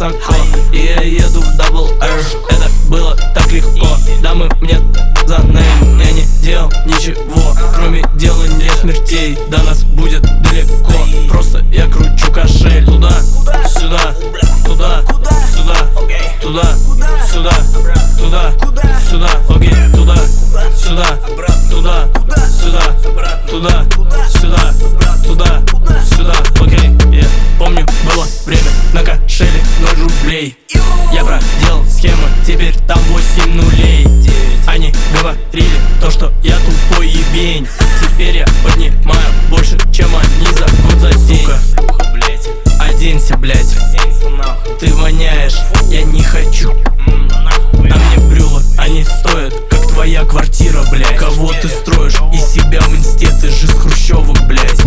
высоко, и я еду в Double R. Это было так легко, дамы мне за нейм. Я не делал ничего, кроме делания смертей. До нас будет далеко, просто я кручу кошель. Туда, сюда, туда, сюда, туда, сюда, туда, сюда, окей, туда, сюда, туда, сюда, туда, сюда, туда, сюда, окей. Я помню, было время на кошеле 0 рублей. Я проделал схему, теперь там 8 нулей. Они говорили то, что я тупой ебень. Теперь я поднимаю больше, чем они за год, за день. Оденься, блять, ты воняешь, я не хочу. На мне брюла, они стоят, как твоя квартира, блять. Кого ты строишь из себя в инсте, ты же с хрущевок, блять.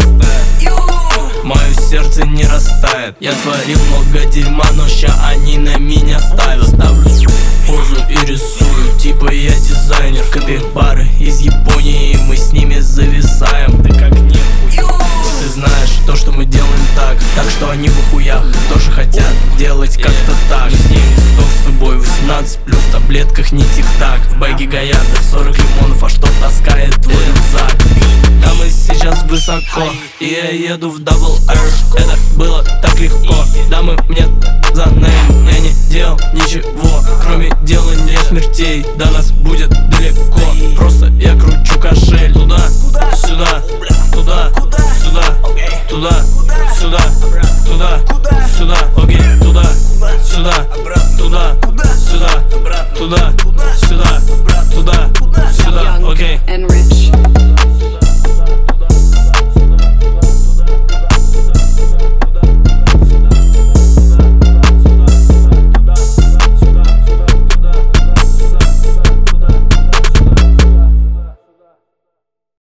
Мое сердце не растает. Я творил много дерьма, но ща они на меня ставят. Ставлю позу и рисую, типа я дизайнер. Капибары из Японии, мы с ними зависаем. Ты как нехуй. Ты знаешь то, что мы делаем так что они в хуях тоже хотят делать как-то так. Мы с ними кто с тобой 18 плюс, в таблетках не тик-так. В баги гаята 40 лимонов, а что таскает твой рюкзак? А мы сейчас высоко, и я еду в Double R. Это было так легко, дамы мне за нейм. Я не делал ничего, кроме делания смертей. До нас будет далеко, просто я кручу кошель. Туда, сюда, туда, сюда, туда, сюда, туда, сюда, окей, туда, сюда,